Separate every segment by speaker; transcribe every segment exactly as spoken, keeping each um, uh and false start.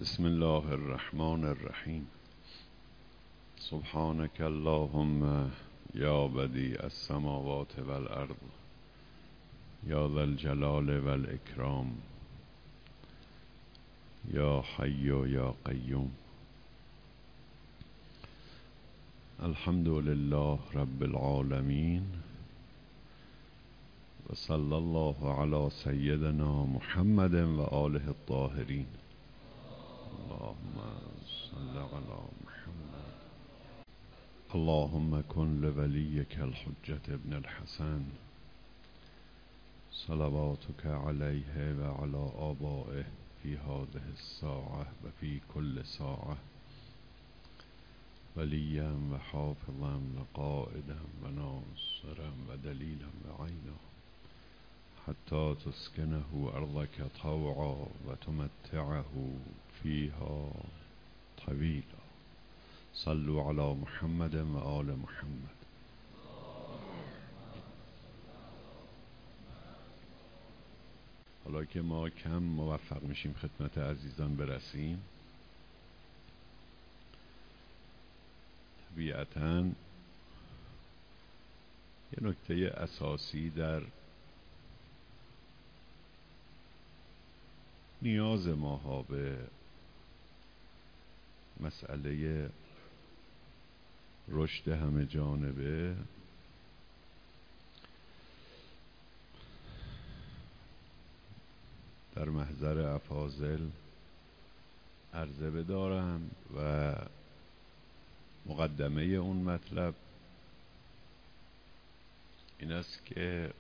Speaker 1: بسم الله الرحمن الرحیم. سبحانك اللهم یا بدیع السماوات والارض یا ذا الجلال والاکرام یا حی یا قیوم. الحمد لله رب العالمین و صلی الله علی سیدنا محمد و آله الطاهرین. اللهم صل علی محمد. اللهم کن لولیک الحجة ابن الحسن صلواتك علیه و علی آبائه فی هذه الساعة و فی کل ساعة ولیا و حافظا و قائدا و ناصرا و دلیلا و عینا حتی تسکنه ارضك طوعا و تمتعه فیها طویلا. صلوا علی محمد و آل محمد. حالا که ما کم موفق میشیم خدمت عزیزان برسیم، طبیعتاً یه نکته اساسی در نیاز ماها به مسئله رشد همه جانبه در محضر افاضل عرضه بدارم و مقدمه اون مطلب این است که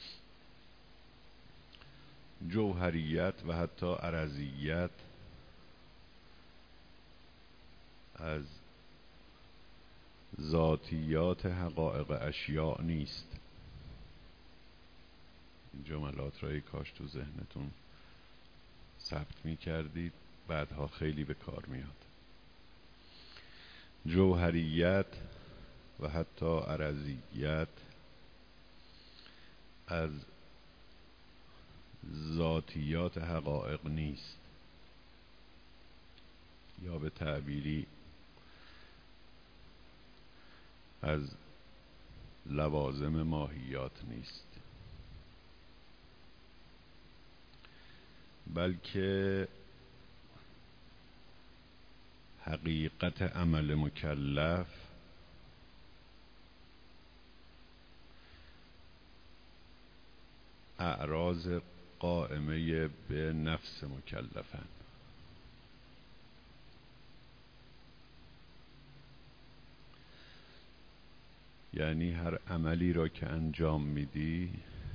Speaker 1: جوهریت و حتی عرضیت از ذاتیات حقایق اشیاء نیست. این جملات را کاش تو ذهنتون ثبت می کردید، بعدها خیلی به کار میاد. جوهریت و حتی عرضیت از ذاتیات حقایق نیست، یا به تعبیری از لوازم ماهیات نیست، بلکه حقیقت عمل مکلف اعراض قائمه به نفس مکلفن. یعنی هر عملی را که انجام میدی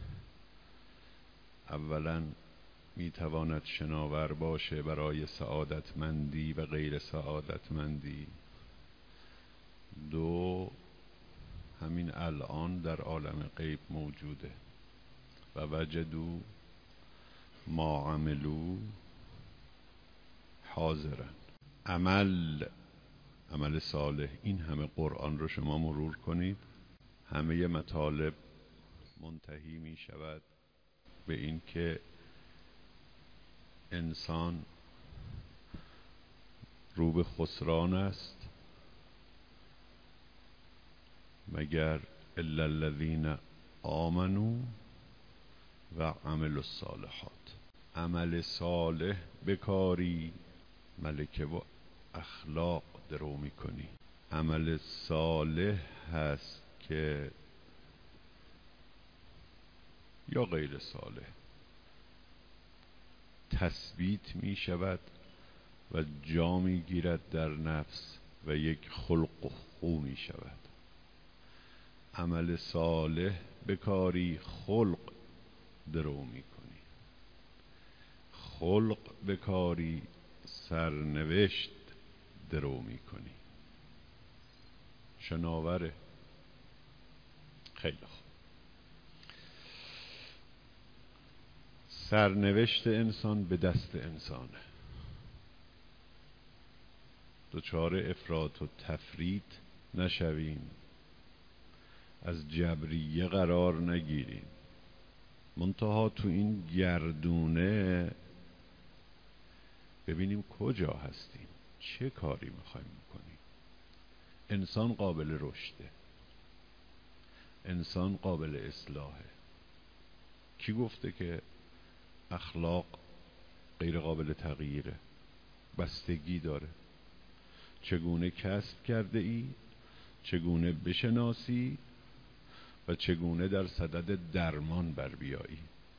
Speaker 1: اولا میتواند شناور باشه برای سعادتمندی و غیر سعادتمندی. دو، همین الان در عالم غیب موجوده و وجدوا ما عملوا حاضرن. عمل عمل صالح، این همه قرآن رو شما مرور کنید، همه مطالب منتهی می شود به این که انسان رو به خسران است مگر الا الذین آمنوا و عملوا الصالحات. عمل صالح بکاری ملکه و اخلاق درو میکنی. عمل صالح هست که یا غیر صالح تثبیت می شود و جا می گیرد در نفس و یک خلق و خو می شود. عمل صالح بکاری خلق درو می کنی، خلق بکاری سرنوشت درو می کنی. شناوره. خیلی خوب. سرنوشت انسان به دست انسانه. دچار افراط و تفریط نشویم، از جبریه قرار نگیریم. منتها تو این گردونه ببینیم کجا هستیم، چه کاری میخوایم بکنیم. انسان قابل رشده، انسان قابل اصلاحه. کی گفته که اخلاق غیر قابل تغییره؟ بستگی داره چگونه کسب کرده ای، چگونه بشناسی و چگونه در صدد درمان بر بیایی.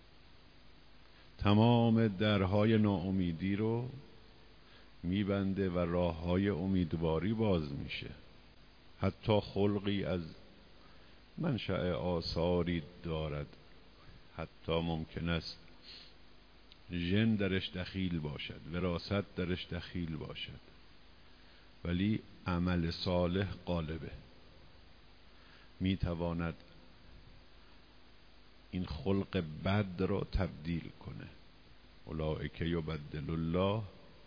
Speaker 1: تمام درهای ناامیدی رو میبنده و راههای امیدواری باز میشه. حتی خلقی از منشأ آثاری دارد، حتی ممکن است ژن درش دخیل باشد، وراثت درش دخیل باشد، ولی عمل صالح غالبه، میتواند این خلق بد را تبدیل کنه. اولئک یبدل الله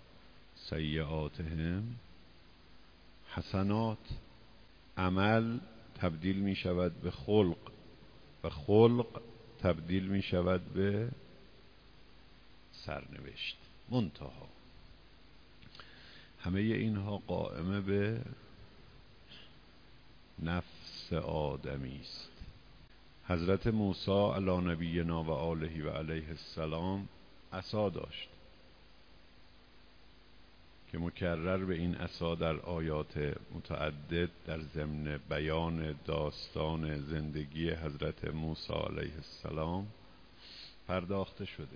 Speaker 1: سیئاتهم حسنات. عمل تبدیل می شود به خلق و خلق تبدیل می شود به سرنوشت. منتها همه اینها قائمه به نفس آدمی است. حضرت موسی علی نبینا و آله و علیه السلام عصا داشت که مکرر به این عصا در آیات متعدد در ضمن بیان داستان زندگی حضرت موسی علیه السلام پرداخته شده.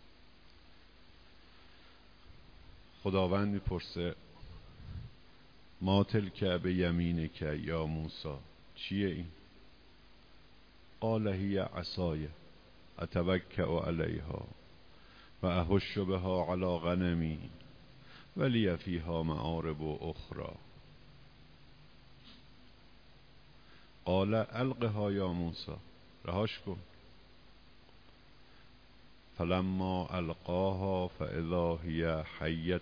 Speaker 1: خداوند میپرسه ما تلک بیمینک یا موسی، چیه این؟ قال هی عصای اتوکأ علیها و اهش بها علی غنمی ولی فیها معارب اخرى. قال القها یا موسی، رهاش کن. فلما القاها فاذا هی حیة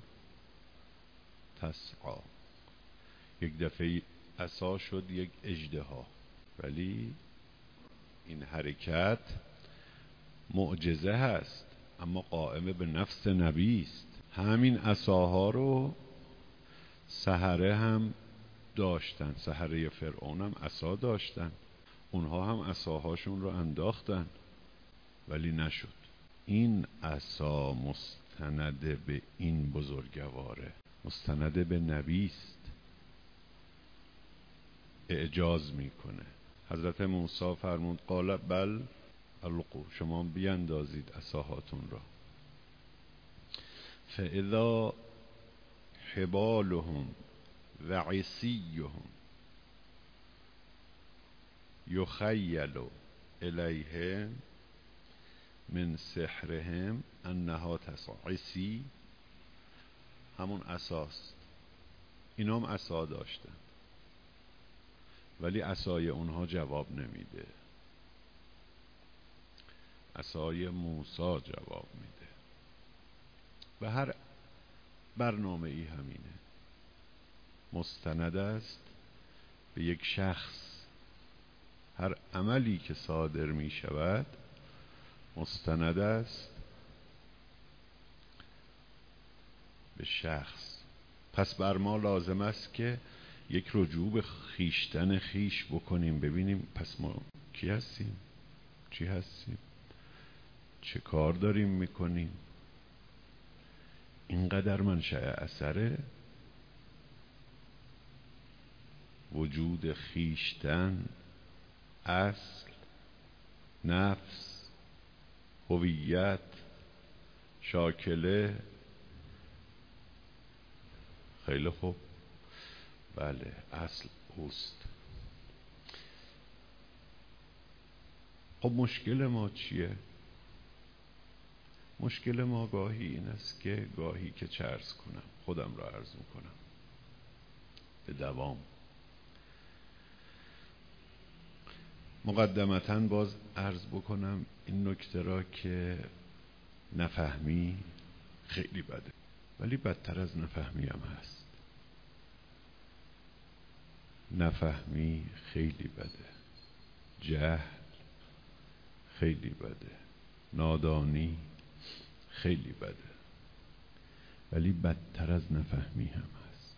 Speaker 1: تسعی. یک دفعه عصا شد یک اژدها، ولی این حرکت معجزه هست اما قائمه به نفس نبی است. همین عصاها رو سحره هم داشتن، سحره فرعون هم عصا داشتن، اونها هم عصاهاشون رو انداختن ولی نشد. این عصا مستند به این بزرگواره، مستند به نبی است، اعجاز میکنه. حضرت موسی فرمود قال بل القوا، شما بیاندازید عصاهاتون را. فاذا حبالهم و عصیهم یخیل الیه من سحرهم انها تسعی. عصی همون عصاست، اینا هم عصا داشتن ولی عصای اونها جواب نمیده، عصای موسی جواب میده. و هر برنامه ای همینه، مستند است به یک شخص. هر عملی که صادر می شود مستند است به شخص. پس بر ما لازم است که یک رجوع به خیشتن خیش بکنیم، ببینیم پس ما کی هستیم، چی هستیم، چه کار داریم میکنیم. اینقدر منشأ اثره. وجود خیشتن، اصل، نفس، هویت، شاکله. خیلی خوب، بله اصل اوست. خب مشکل ما چیه؟ مشکل ما گاهی این است که گاهی که چه عرض کنم، خودم را عرض میکنم به دوام. مقدمتاً باز عرض بکنم این نکته را که نفهمی خیلی بده، ولی بدتر از نفهمی هم هست. نفهمی خیلی بده، جهل خیلی بده، نادانی خیلی بده. ولی بدتر از نفهمی هم هست.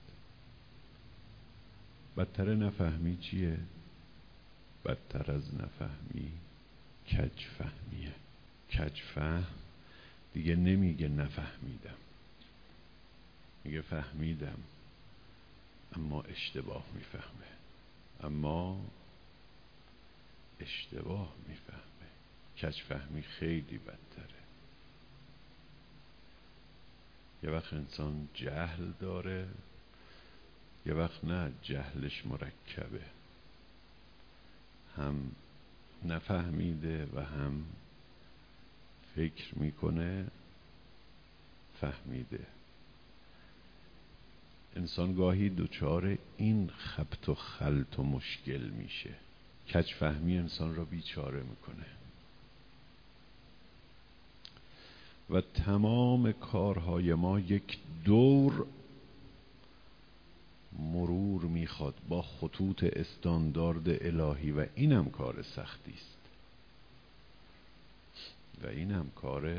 Speaker 1: بدتر نفهمی چیه؟ بدتر از نفهمی کج فهمیه. کج فهم دیگه نمیگه نفهمیدم، میگه فهمیدم اما اشتباه میفهمه، اما اشتباه میفهمه. کج فهمی خیلی بدتره. یه وقت انسان جهل داره، یه وقت نه، جهلش مرکبه، هم نفهمیده و هم فکر میکنه فهمیده. انسان گاهی دچار این خبط و خلط و مشکل میشه. کج فهمی انسان را بیچاره میکنه و تمام کارهای ما یک دور مرور میخواد با خطوط استاندارد الهی و اینم کار سختی است و اینم کار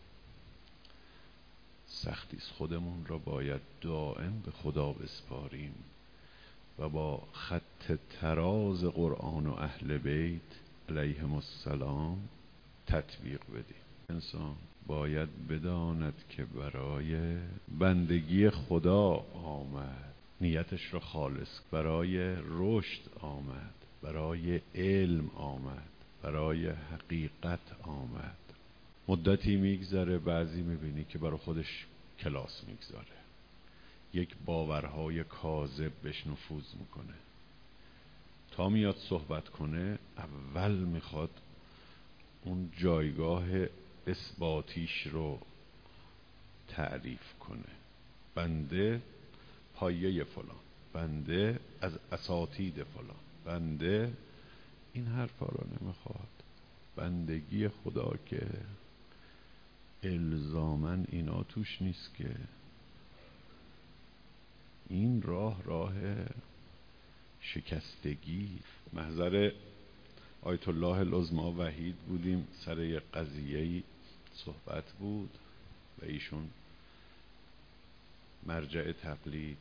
Speaker 1: سختی است. خودمون را باید دائم به خدا بسپاریم و با خط تراز قرآن و اهل بیت علیهم السلام تطبیق بدیم. انسان باید بداند که برای بندگی خدا آمد، نیتش را خالص، برای رشد آمد، برای علم آمد، برای حقیقت آمد. مدتی میگذره، بعضی میبینی که برای خودش کلاس میگذاره، یک باورهای کاذب بهش نفوذ میکنه. تا میاد صحبت کنه اول میخواد اون جایگاه اثباتیش رو تعریف کنه. بنده پایه فلان، بنده از اساتید فلان، بنده این حرفا رو نمیخواد. بندگی خدا که الزاماً اینا توش نیست که. این راه راه شکستگی. محضر آیت الله العظمی وحید بودیم، سر یک قضیه‌ای صحبت بود و ایشون مرجع تقلید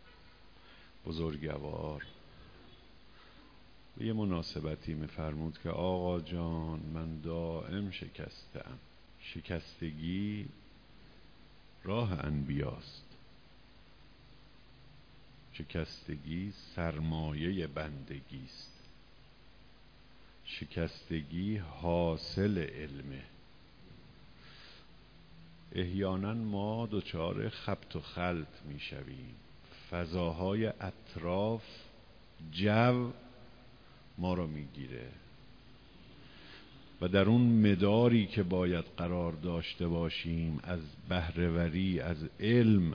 Speaker 1: بزرگوار به یه مناسبتی میفرمود که آقا جان من دائم شکستم. شکستگی راه انبیاست، شکستگی سرمایه بندگی است، شکستگی حاصل علمه. احیانا ما دچار خبط و خلط میشویم، فضاهای اطراف جو ما رو میگیره و در اون مداری که باید قرار داشته باشیم از بهره‌وری از علم،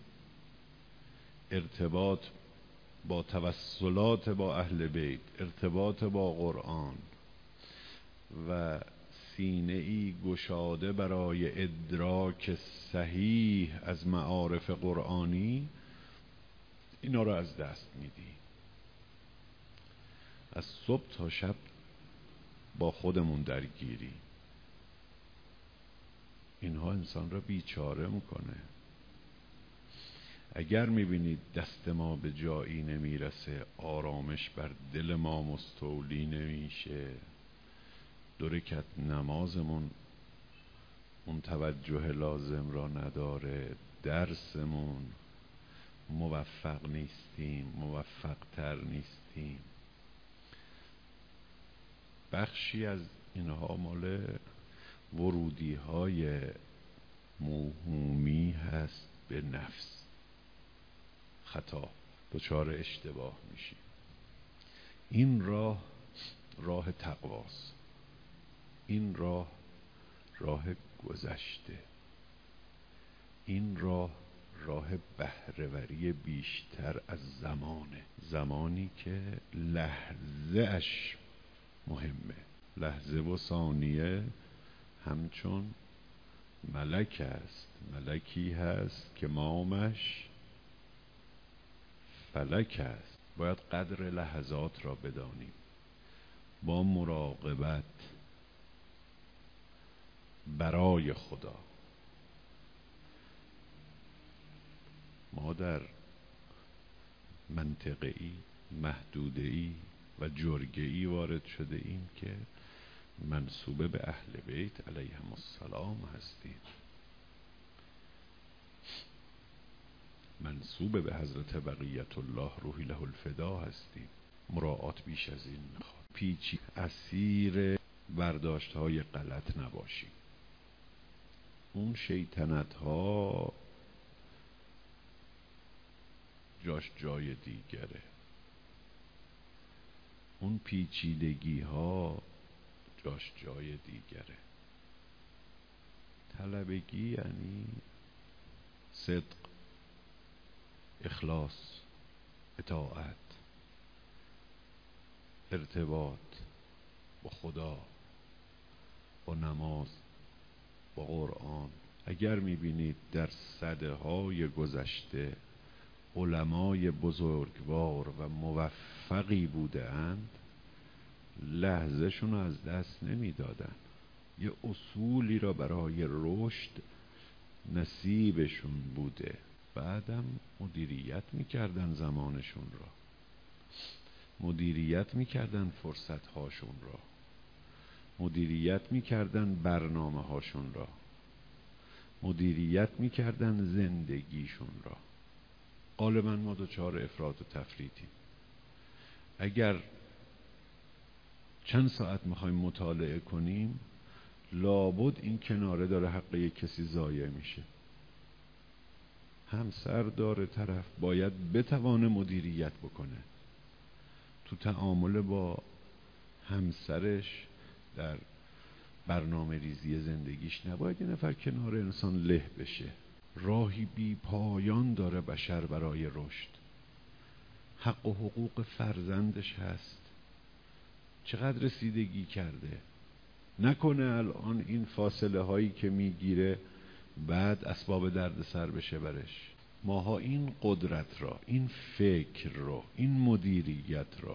Speaker 1: ارتباط با توسلات با اهل بیت، ارتباط با قرآن و سینه ای گشاده برای ادراک صحیح از معارف قرآنی، اینا رو از دست میدی. از صبح تا شب با خودمون درگیری. اینها انسان را بیچاره میکنه. اگر میبینید دست ما به جایی نمیرسه، آرامش بر دل ما مستولی نمیشه، دو رکعت نمازمون اون توجه لازم را نداره، درسمون موفق نیستیم، موفق تر نیستیم، بخشی از اینها مال ورودی های موهومی هست به نفس. خطا، دچار اشتباه میشیم. این راه راه تقواست، این راه راه گذشته، این راه راه بهره‌وری بیشتر از زمانه. زمانی که لحظه اش مهمه، لحظه و ثانیه همچون ملک است. ملکی هست که مامش فلک است. باید قدر لحظات را بدانیم، با مراقبت برای خدا. ما در منطقه‌ای، محدوده‌ای و جرگه‌ای وارد شده ایم که منسوب به اهل بیت علیهم السلام هستیم، منسوب به حضرت بقیت الله روحی له الفدا هستیم. مراعات بیش از این میخواد. پیچی اسیر برداشت های غلط نباشیم. اون شیطنت ها جاش جای دیگره، اون پیچیدگی ها جاش جای دیگره. طلبگی یعنی صدق، اخلاص، اطاعت، ارتباط با خدا، با نماز، با قرآن. اگر میبینید در سده های گذشته علمای بزرگوار و موفقی بوده اند، لحظه شون از دست نمیدادن، یه اصولی را برای رشد نصیبشون بوده، بعدم مدیریت میکردن زمانشون را، مدیریت میکردن فرصت هاشون را، مدیریت میکردن برنامه هاشون را، مدیریت میکردن زندگیشون را. غالبا ما دچار افراط و تفریطیم. اگر چند ساعت میخوایم مطالعه کنیم، لابد این کناره داره حق یک کسی ضایع میشه. همسر داره، طرف باید بتوانه مدیریت بکنه تو تعامل با همسرش، در برنامه ریزی زندگیش نباید یه نفر کنار انسان له بشه. راهی بی پایان داره بشر برای رشد. حق و حقوق فرزندش هست، چقدر رسیدگی کرده. نکنه الان این فاصله هایی که میگیره بعد اسباب درد سر بشه برش. ماها این قدرت را، این فکر را، این مدیریت را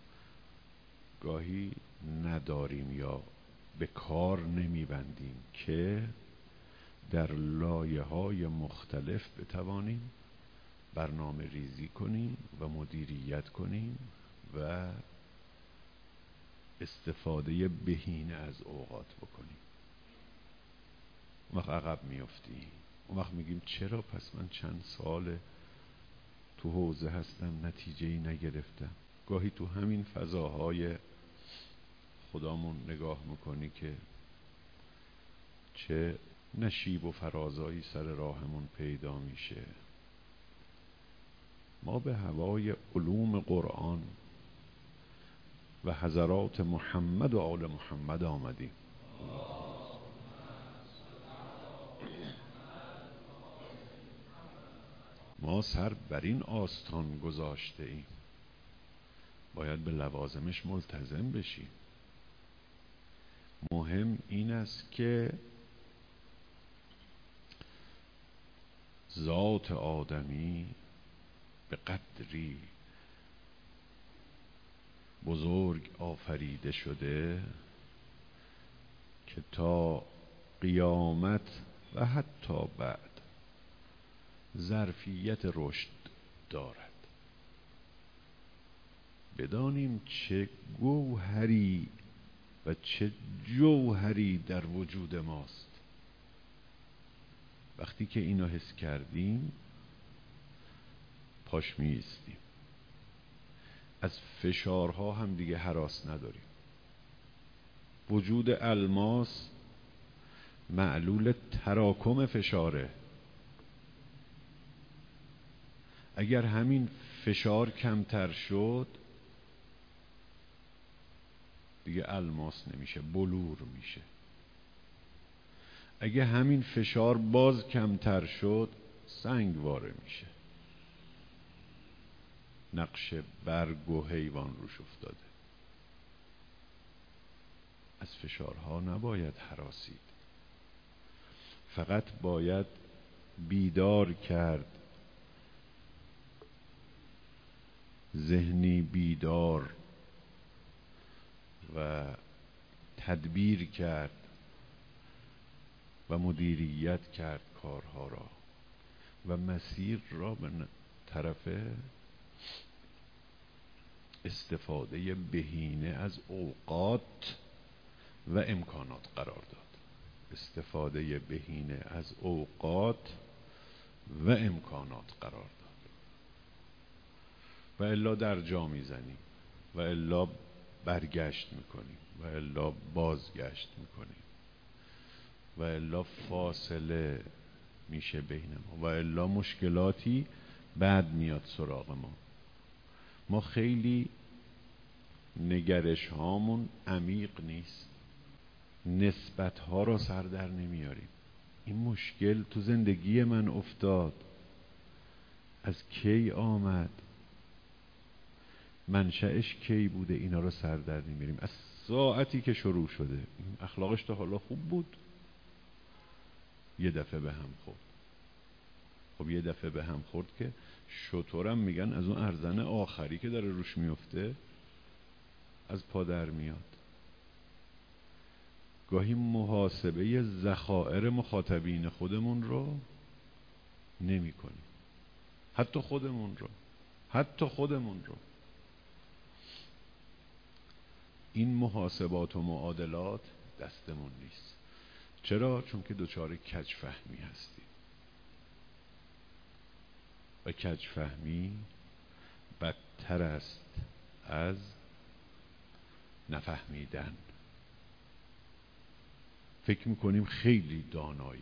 Speaker 1: گاهی نداریم یا به کار نمیبندیم که در لایه های مختلف بتوانیم برنامه ریزی کنیم و مدیریت کنیم و استفاده بهینه از اوقات بکنیم. اون وقت عقب میافتیم. اون وقت میگیم چرا پس من چند سال تو حوزه هستم نتیجه‌ای نگرفتم. گاهی تو همین فضاهای خدامون نگاه میکنی که چه نشیب و فرازایی سر راهمون پیدا میشه. ما به هوای علوم قرآن و حضرات محمد و آل محمد آمدیم. ما سر بر این آستان گذاشته ایم، باید به لوازمش ملتزم بشیم. مهم این است که ذات آدمی به قدری بزرگ آفریده شده که تا قیامت و حتی بعد ظرفیت رشد دارد. بدانیم چه گوهری و چه جوهری در وجود ماست. وقتی که اینو حس کردیم پاش می ایستیم، از فشارها هم دیگه هراس نداریم. وجود الماس معلول تراکم فشاره. اگر همین فشار کمتر شد دیگه الماس نمیشه، بلور میشه. اگه همین فشار باز کمتر شد سنگواره میشه. نقش برگ و حیوان روش افتاده. از فشارها نباید هراسید، فقط باید بیدار کرد، ذهنی بیدار و تدبیر کرد و مدیریت کرد کارها را و مسیر را به طرف استفاده بهینه از اوقات و امکانات قرار داد. استفاده بهینه از اوقات و امکانات قرار داد. و الا در جا میزنیم و الا برگشت میکنیم و الا بازگشت میکنیم و الا فاصله میشه بین ما و الا مشکلاتی بعد میاد سراغ ما. ما خیلی نگرش هامون عمیق نیست، نسبت ها را سر در نمیاریم. این مشکل تو زندگی من افتاد، از کی آمد، منشأش کی بوده، اینا رو سر در نمیاریم. از ساعتی که شروع شده این اخلاقش تا حالا خوب بود، یه دفعه به هم خورد. خب یه دفعه به هم خورد که شطورم میگن از اون ارزن آخری که داره روش میفته از پا در میاد. گاهی محاسبه ذخایر مخاطبین خودمون رو نمی کنیم، حتی خودمون رو حتی خودمون رو این محاسبات و معادلات دستمون نیست. چرا؟ چون که دچار کج فهمی هستیم و کج فهمی بدتر است از نفهمیدن. فکر میکنیم خیلی داناییم،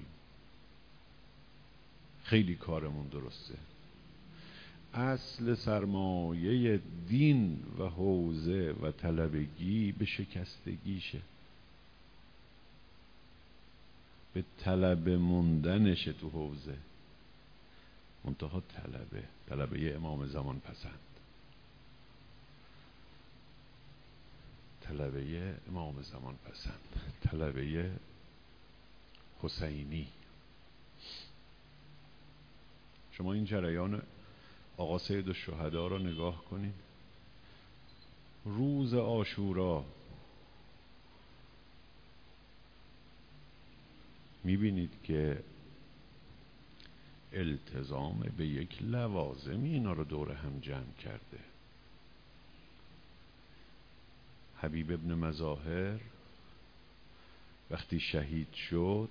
Speaker 1: خیلی کارمون درسته. اصل سرمایه دین و حوزه و طلبگی به شکستگیشه، به طلب موندنشه تو حوزه. منتها طلبه طلبه امام زمان پسند، طلبه امام زمان پسند، طلبه حسینی. شما این جریان آقا سید الشهدا رو نگاه کنید. روز عاشورا میبینید که التزام به یک لوازمی اینا رو دور هم جمع کرده. حبیب ابن مظاهر وقتی شهید شد،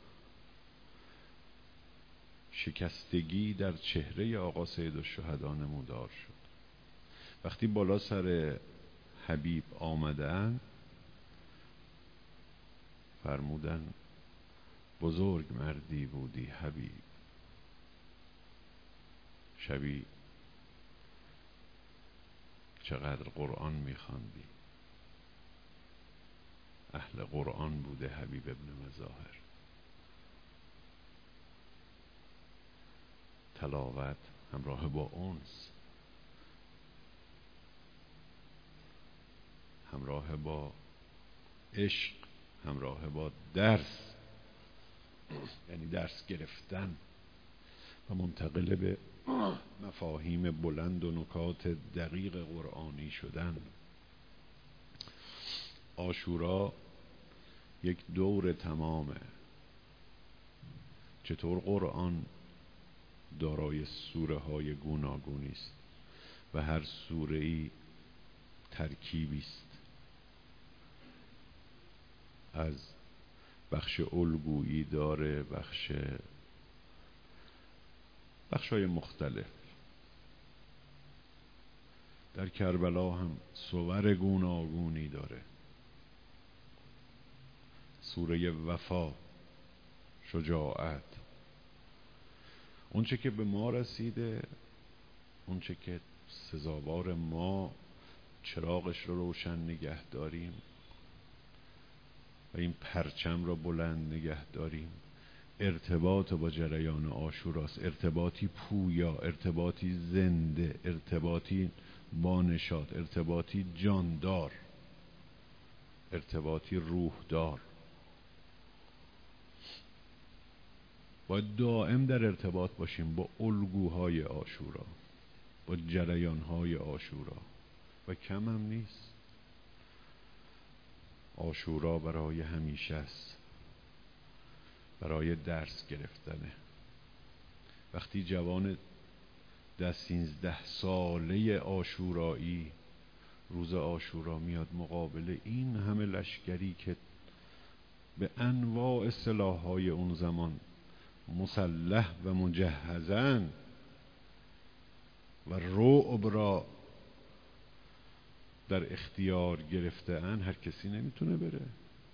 Speaker 1: شکستگی در چهره آقا سید الشهدا نمودار شد. وقتی بالا سر حبیب آمدن فرمودن بزرگ مردی بودی حبیب، شبی چقدر قرآن میخواندی. اهل قرآن بوده حبیب ابن مظاهر. تلاوت همراه با انس، همراه با عشق، همراه با درس، یعنی درس گرفتن و منتقل به مفاهیم بلند و نکات دقیق قرآنی شدن. عاشورا یک دور تمامه. چطور قرآن دارای سوره های گوناگونی است و هر سوره ای ترکیبی است از بخش الگویی داره، بخش بخشای مختلف. در کربلا هم صور گوناگونی داره. سوره وفا، شجاعت، اونچه که به ما رسیده، اونچه که سزاوار ما چراغش رو روشن نگه داریم و این پرچم را بلند نگه داریم، ارتباط با جریان عاشوراست. ارتباطی پویا، ارتباطی زنده، ارتباطی بانشاد، ارتباطی جاندار، ارتباطی روحدار. باید دائم در ارتباط باشیم با الگوهای عاشورا، با جریانهای عاشورا و کم هم نیست. عاشورا برای همیشه است، برای درس گرفتنه، وقتی جوان ده سیزده ساله عاشورایی روز عاشورا میاد مقابل این همه لشکری که به انواع سلاح‌های اون زمان مسلح و مجهزن و رعب را در اختیار گرفته ان، هر کسی نمیتونه بره.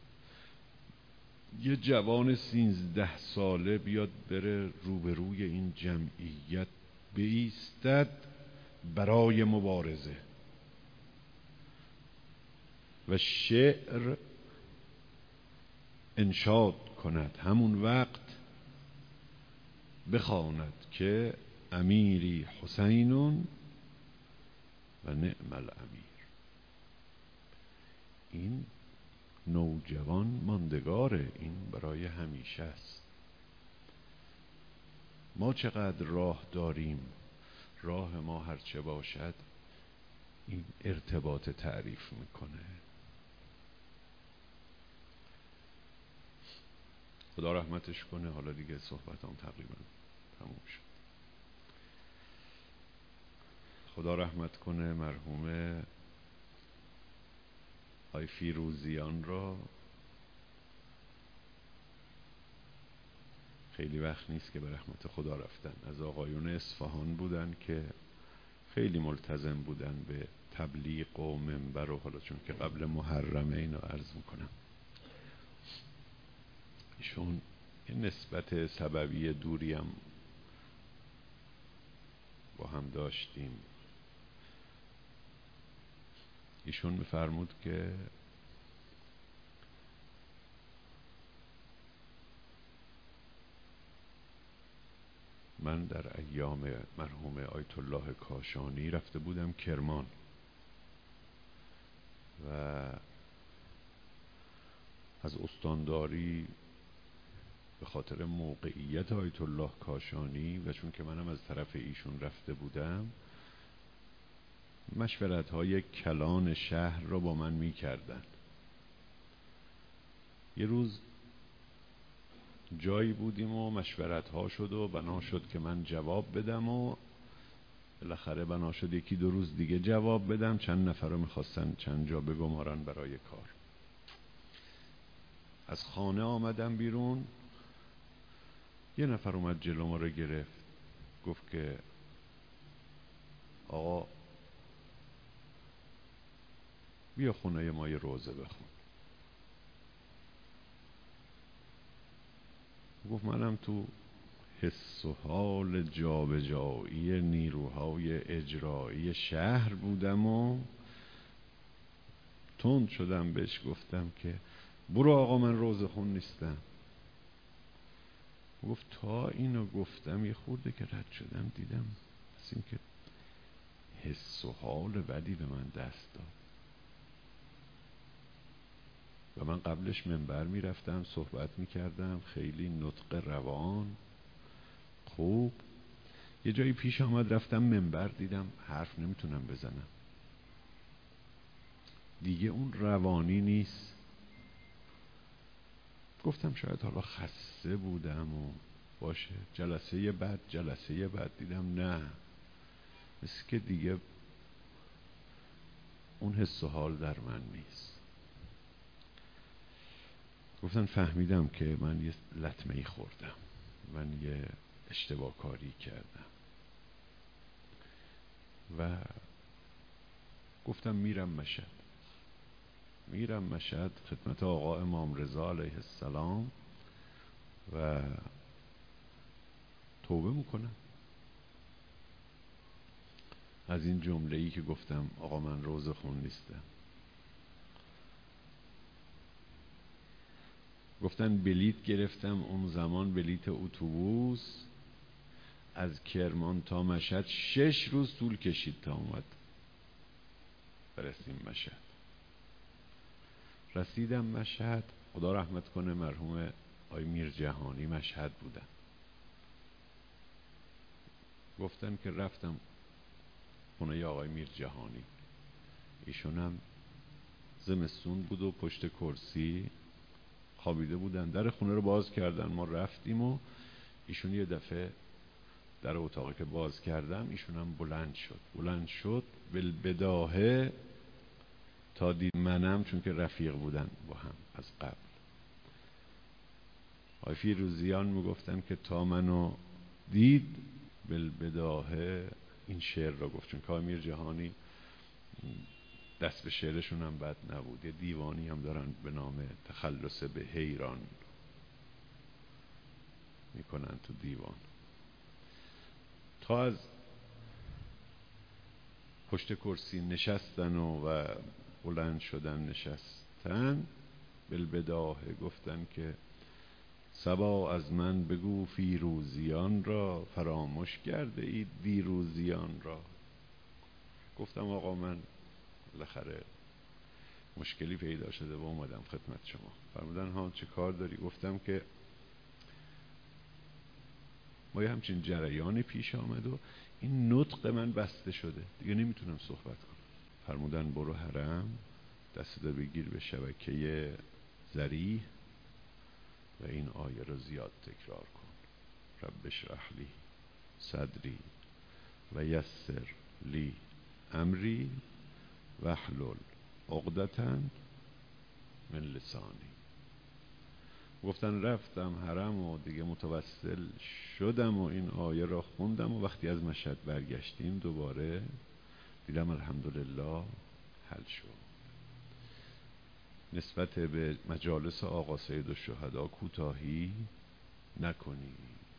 Speaker 1: یه جوان سیزده ساله بیاد بره روبروی این جمعیت بایستد برای مبارزه و شعر انشاد کند، همون وقت بخواند که امیری حسین و نعم الامیر. این نوجوان ماندگاره، این برای همیشه است. ما چقدر راه داریم، راه ما هرچه باشد این ارتباط تعریف میکنه. خدا رحمتش کنه. حالا دیگه صحبتام تقریبا تموم شد. خدا رحمت کنه مرحوم آی فیروزیان را. خیلی وقت نیست که به رحمت خدا رفتن. از آقایون اصفهان بودن که خیلی ملتزم بودن به تبلیغ و منبر و حالا چون که قبل محرمه اینو عرض میکنم. ایشون این نسبت سببی دوری هم با هم داشتیم. ایشون میفرمود که من در ایام مرحوم آیت الله کاشانی رفته بودم کرمان و از استانداری به خاطر موقعیت آیت الله کاشانی و چون که منم از طرف ایشون رفته بودم مشورت های کلان شهر را با من می کردن. یه روز جایی بودیم و مشورت ها شد و بنا شد که من جواب بدم و بالاخره بنا شد یکی دو روز دیگه جواب بدم. چند نفر رو میخواستن چند جا بگمارن برای کار. از خانه آمدم بیرون، یه نفر اومد جلو ما رو گرفت، گفت که آقا بیا خونه ما یه روزه بخون. گفت منم تو حس و حال جابجایی نیروهای اجرایی شهر بودم و تند شدم بهش گفتم که برو آقا من روزه خون نیستم. گفت تا اینو گفتم یه خورده که رد شدم دیدم از این که حس و حال بدی به من دست داد و من قبلش منبر میرفتم صحبت میکردم خیلی نطق روان خوب. یه جایی پیش آمد رفتم منبر دیدم حرف نمیتونم بزنم دیگه، اون روانی نیست. گفتم شاید حالا خسته بودم و باشه. جلسه بعد جلسه بعد دیدم نه، مثل که دیگه اون حس و حال در من نیست. گفتن فهمیدم که من یه لطمه ای خوردم، من یه اشتباه کاری کردم و گفتم میرم مشهد. میرم مشهد خدمت آقا امام رضا علیه السلام و توبه میکنم از این جمله ای که گفتم آقا من روزه خون نیستم. گفتن بلیت گرفتم اون زمان، بلیت اتوبوس از کرمان تا مشهد شش روز طول کشید تا اومد برسیم مشهد. رسیدم مشهد، خدا رحمت کنه مرحوم آی میر جهانی مشهد بودن. گفتن که رفتم خونه آقای میر جهانی، ایشون هم زمستون بود و پشت کرسی خوابیده بودن. در خونه رو باز کردن، ما رفتیم و ایشون یه دفعه در اتاقی که باز کردم ایشون هم بلند شد بلند شد بالبداهه تا دید منم، چون که رفیق بودن با هم از قبل. آقای فیروزیان میگفتن که تا منو دید بالبداهه این شعر را گفت، چون که امیر جهانی دست به شعرشون هم بد نبود. یه دیوانی هم دارن به نام تخلص به حیران میکنن تو دیوان. تا از پشت کرسی نشستن و, و بلند شدن نشستن، بالبداهه گفتن که صبا از من بگو فیروزیان را، فراموش کرده اید دیروزیان را. گفتم آقا من بالاخره مشکلی پیدا شده و اومدم خدمت شما. فرمودن ها چه کار داری؟ گفتم که ما یه همچین جریانی پیش آمد و این نطق من بسته شده، دیگه نمیتونم صحبت کنم. فرمودن برو حرم، دست ده بگیر به شبکه ذریح و این آیه رو زیاد تکرار کن. رب اشرح لی صدری و یسر لی امری واحلل عقدة من لسانی. گفتن رفتم حرم و دیگه متوسل شدم و این آیه را خوندم و وقتی از مشهد برگشتیم دوباره دیدم الحمدلله حل شد. نسبت به مجالس آقا سید الشهدا کوتاهی نکنی.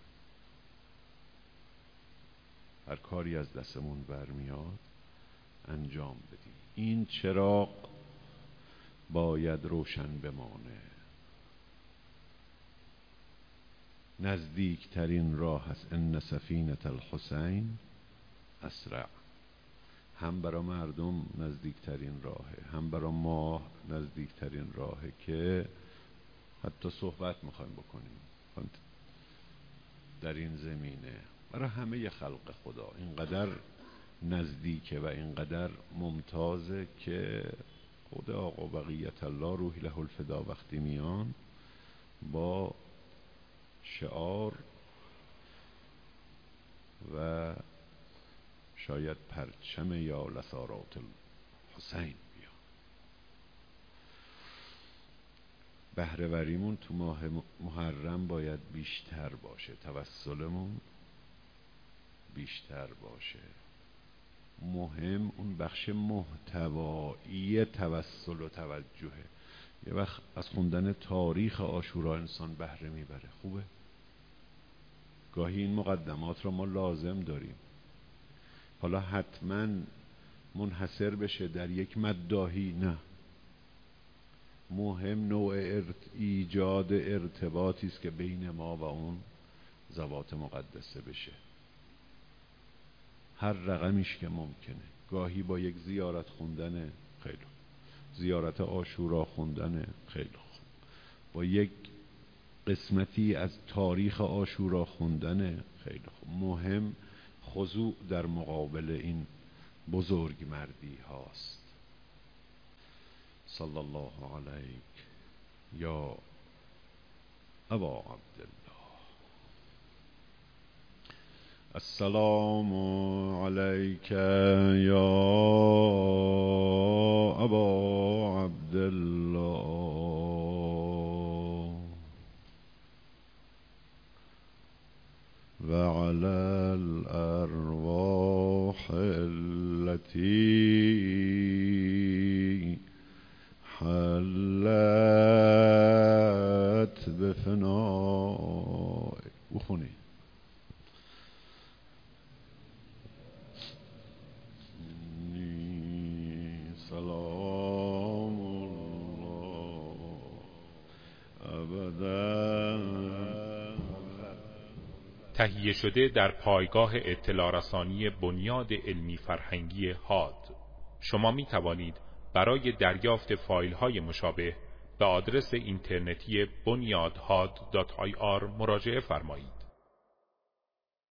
Speaker 1: هر کاری از دستمون برمیاد انجام بدیم. این چراغ باید روشن بمانه. نزدیکترین راه است ان سفینة الحسین اسرع. هم برای مردم نزدیکترین راهه، هم برای ما نزدیکترین راهه که حتی صحبت میخوایم بکنیم در این زمینه. برای همه خلق خدا اینقدر نزدیکه و اینقدر ممتازه که خود آقا بقیت الله روح له الفدا وقتی میان با شعار و شاید پرچم یا لثارات الحسین بیان. بهره‌وریمون تو ماه محرم باید بیشتر باشه، توسلمون بیشتر باشه. مهم اون بخش محتوایی توسل و توجهه. یه وقت از خوندن تاریخ عاشورا انسان بهره میبره، خوبه. گاهی این مقدمات رو ما لازم داریم. حالا حتما منحصر بشه در یک مداحی، نه. مهم نوع ارت... ایجاد ارتباطی است که بین ما و اون ذوات مقدسه بشه، هر رقمیش که ممکنه. گاهی با یک زیارت خوندن خیلی خوب، زیارت عاشورا خوندن خیلی خوب، با یک قسمتی از تاریخ عاشورا خوندن خیلی خوب. مهم خضوع در مقابل این بزرگ مردی هاست. صلی الله علیک یا ابا عبدالله. السلام علیک یا ابا عبدالله و علی الارواح التي حلت بفنای. بخونی سلام الله ابدا.
Speaker 2: تهیه شده در پایگاه اطلاع رسانی بنیاد علمی فرهنگی هاد. شما می توانید برای دریافت فایل های مشابه به آدرس اینترنتی بنیاد هاد دات آی آر مراجعه فرمایید.